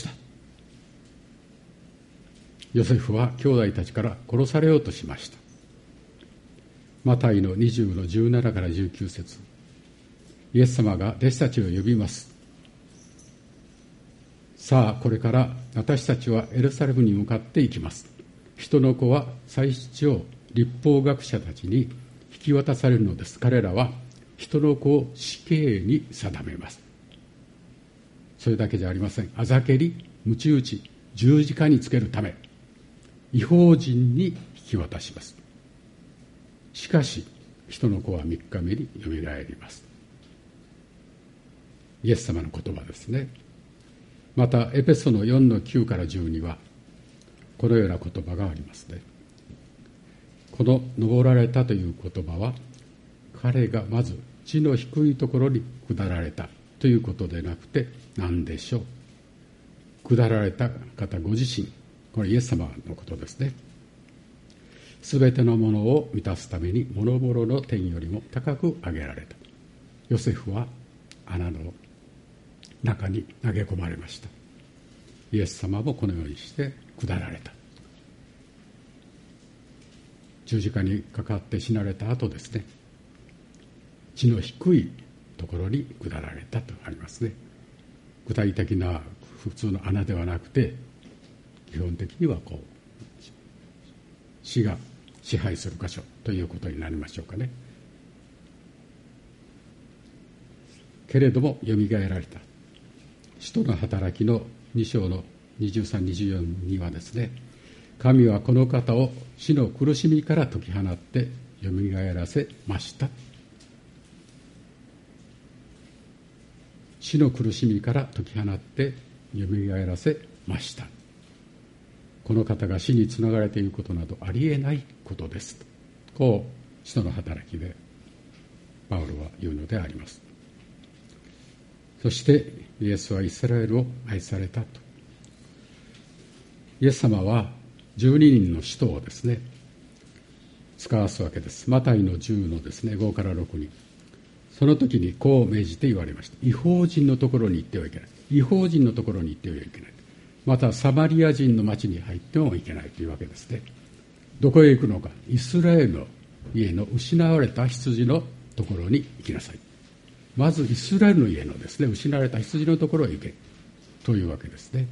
ヨセフは兄弟たちから殺されようとしました。マタイのにじゅうのじゅうななからじゅうきゅう節、イエス様が弟子たちを呼びます。さあ、これから私たちはエルサレムに向かって行きます。人の子は祭司長、律法学者たちに引き渡されるのです。彼らは人の子を死刑に定めます。それだけじゃありません。あざけり、鞭打ち、十字架につけるため、異邦人に引き渡します。しかし、人の子は三日目によみがえります。イエス様の言葉ですね。また、エペソのよんのきゅうからじゅうには、このような言葉がありますね。この登られたという言葉は、彼がまず地の低いところに下られたということでなくて、何でしょう。下られた方ご自身、これイエス様のことですね。すべてのものを満たすために、諸々の天よりも高く上げられた。ヨセフは穴の中に投げ込まれました。イエス様もこのようにして下られた。十字架にかかって死なれた後ですね、地の低いところに下られたとありますね。具体的な普通の穴ではなくて、基本的にはこう死が支配する箇所ということになりましょうかね。けれどもよみがえられた。使徒の働きのに章のにじゅうさん、にじゅうよんにはですね、神はこの方を死の苦しみから解き放ってよみがえらせました。死の苦しみから解き放ってよみがえらせました。この方が死につながれていることなどありえないことです。こう使徒の働きでパウロは言うのであります。そしてイエスはイスラエルを愛されたと。イエス様はじゅうににんの使徒をですね、使わすわけです。マタイのじゅうのですね、ごからろくに。 その時にこう命じて言われました。異邦人のところに行ってはいけない。異邦人のところに行ってはいけない。またサマリア人の町に入ってもいけないというわけですね。どこへ行くのか。イスラエルの家の失われた羊のところに行きなさい。まずイスラエルの家のですね、失われた羊のところへ行けというわけですね。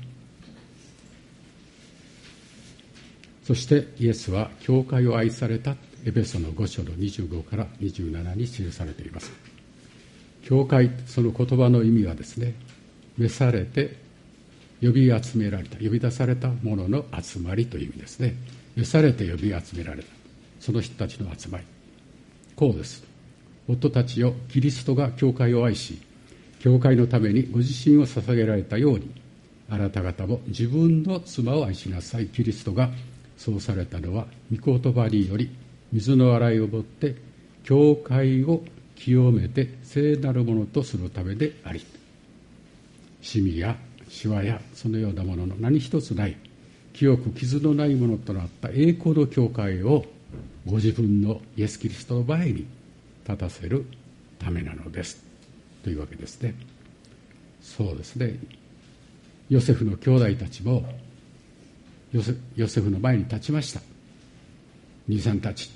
そしてイエスは教会を愛された。エペソのご章のにじゅうごからにじゅうななに記されています。教会、その言葉の意味はですね、召されて呼び集められた、呼び出された者の集まりという意味ですね。召されて呼び集められた、その人たちの集まり。こうです。夫たちよ、キリストが教会を愛し、教会のためにご自身を捧げられたように、あなた方も自分の妻を愛しなさい。キリストがそうされたのは、御言葉により、水の洗いをもって、教会を清めて聖なるものとするためであり、シミやシワやそのようなものの何一つない、清く傷のないものとなった栄光の教会をご自分のイエス・キリストの前に立たせるためなのですというわけですね。そうですね。ヨセフの兄弟たちもヨセ、ヨセフの前に立ちました。兄さんたち、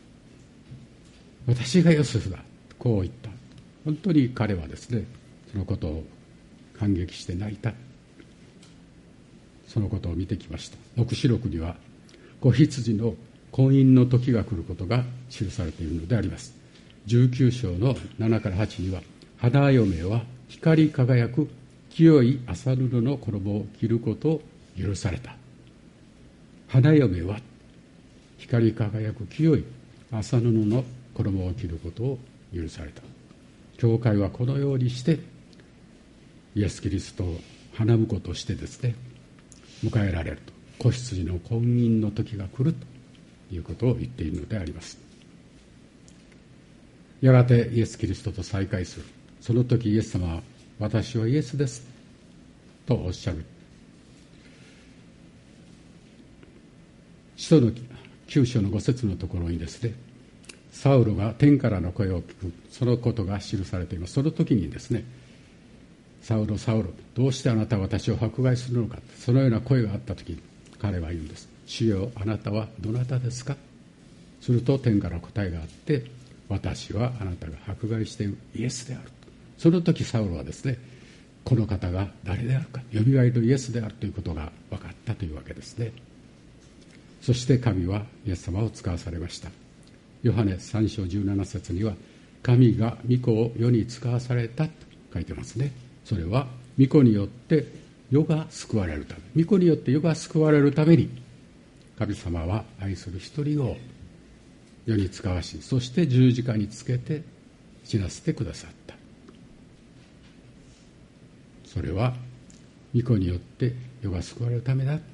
私がヨセフだ、こう言った。本当に彼はですね、そのことを感激して泣いた。そのことを見てきました。黙示録には子羊の婚姻の時が来ることが記されているのであります。じゅうきゅう章のななからはちには、花嫁は光り輝く清い麻布の衣を着ることを許された。花嫁は光り輝く清い麻布の衣を着ることを許された。教会はこのようにしてイエス・キリストを花婿としてですね、迎えられると。子羊の婚姻の時が来るということを言っているのであります。やがてイエス・キリストと再会する。その時イエス様は、私はイエスですとおっしゃる。使徒のきゅう章のご節のところにですね、サウロが天からの声を聞く、そのことが記されています。その時にですね、サウロ、サウロ、どうしてあなたは私を迫害するのか、そのような声があった時に彼は言うんです。主よ、あなたはどなたですか。すると天から答えがあって、私はあなたが迫害しているイエスであると。その時サウロはですね、この方が誰であるか、よみがえるイエスであるということが分かったというわけですね。そして神はイエス様を使わされました。ヨハネさん章じゅうなな節には、神が御子を世に使わされたと書いてますね。それは御子によって世が救われるため、御子によって世が救われるために、神様は愛する一人を世に使わし、そして十字架につけて死なせてくださった。それは御子によって世が救われるためだ。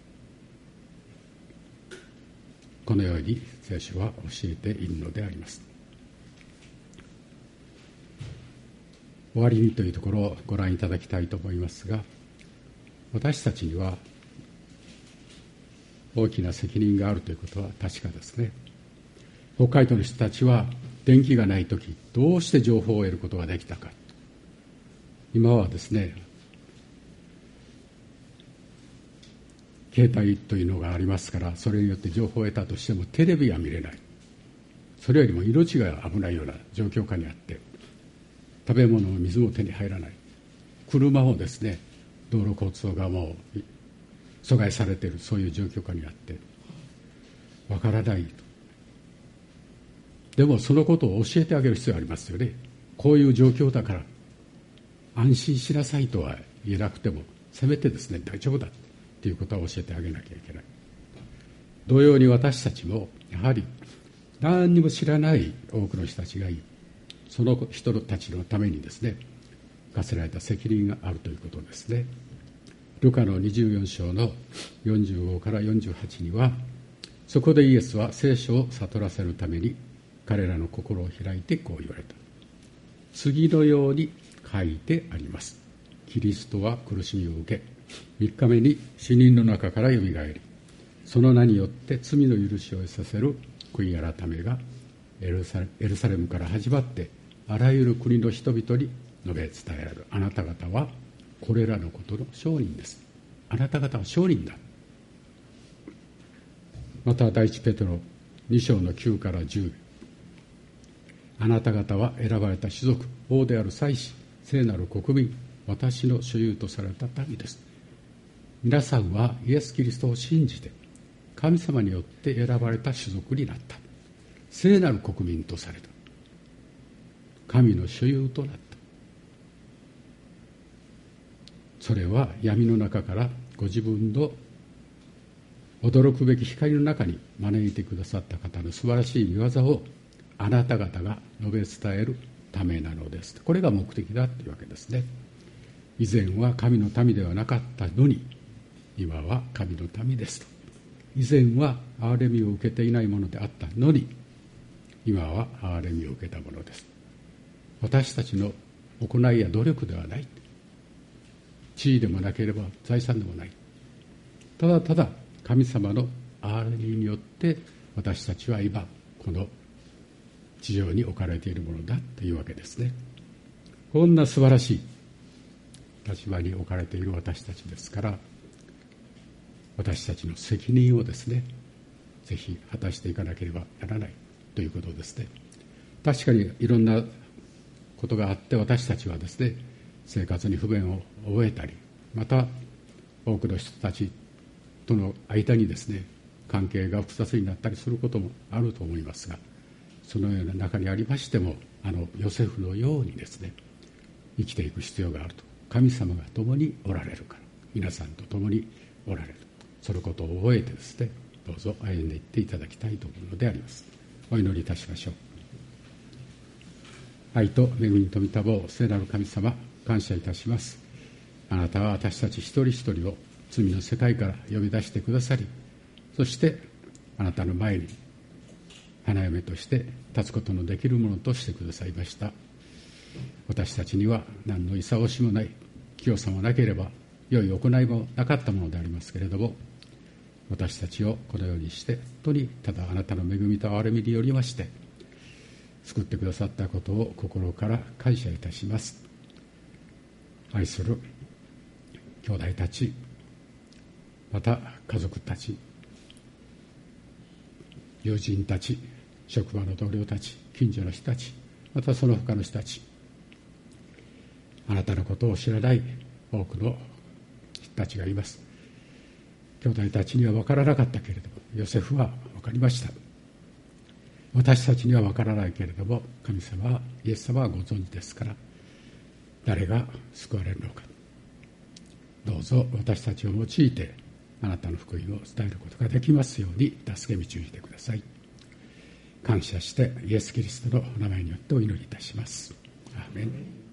このように聖書は教えているのであります。終わりにというところをご覧いただきたいと思いますが、私たちには大きな責任があるということは確かですね。北海道の人たちは電気がないとき、どうして情報を得ることができたか。今はですね、携帯というのがありますから、それによって情報を得たとしてもテレビは見れない。それよりも命が危ないような状況下にあって、食べ物も水も手に入らない。車もですね、道路交通がもう阻害されている、そういう状況下にあってわからないと。でもそのことを教えてあげる必要がありますよね。こういう状況だから安心しなさいとは言えなくても、せめてですね、大丈夫だということは教えてあげなきゃいけない。同様に私たちもやはり何にも知らない多くの人たちがいる。その人たちのためにですね、課せられた責任があるということですね。ルカのにじゅうよん章のよんじゅうごからよんじゅうはちには、そこでイエスは聖書を悟らせるために彼らの心を開いてこう言われた。次のように書いてあります。キリストは苦しみを受け、みっかめに死人の中からよみがえり、その名によって罪の許しを得させる悔い改めがエルサレムから始まってあらゆる国の人々に述べ伝えられる。あなた方はこれらのことの証人です。あなた方は証人だ。また第一ペテロに章のきゅうからじゅう、あなた方は選ばれた種族、王である祭司、聖なる国民、私の所有とされた民です。皆さんはイエス・キリストを信じて神様によって選ばれた種族になった。聖なる国民とされた。神の所有となった。それは闇の中からご自分の驚くべき光の中に招いてくださった方の素晴らしい御業をあなた方が述べ伝えるためなのです。これが目的だというわけですね。以前は神の民ではなかったのに今は神の民ですと。以前は憐れみを受けていないものであったのに今は憐れみを受けたものです。私たちの行いや努力ではない、地位でもなければ財産でもない、ただただ神様の憐れみによって私たちは今この地上に置かれているものだというわけですね。こんな素晴らしい立場に置かれている私たちですから、私たちの責任をですね、ぜひ果たしていかなければならないということですね。確かにいろんなことがあって私たちはですね、生活に不便を覚えたり、また多くの人たちとの間にですね、関係が複雑になったりすることもあると思いますが、そのような中にありましても、あのヨセフのようにですね、生きていく必要があると。神様が共におられるから、皆さんと共におられる、そのことを覚えてですね、どうぞ歩んでいっていただきたいと思うのであります。お祈りいたしましょう。愛と恵みと御霊を聖なる神様、感謝いたします。あなたは私たち一人一人を罪の世界から呼び出してくださり、そしてあなたの前に花嫁として立つことのできるものとしてくださいました。私たちには何の潔しもない、清さもなければ良い行いもなかったものでありますけれども、私たちをこのようにして本当にただあなたの恵みと憐れみによりまして救ってくださったことを心から感謝いたします。愛する兄弟たち、また家族たち、友人たち、職場の同僚たち、近所の人たち、またその他の人たち、あなたのことを知らない多くの人たちがいます。兄弟たちには分からなかったけれども、ヨセフは分かりました。私たちには分からないけれども、神様は、イエス様はご存知ですから、誰が救われるのか、どうぞ私たちを用いてあなたの福音を伝えることができますように助け導いてください。感謝してイエス・キリストの名前によってお祈りいたします。アーメン。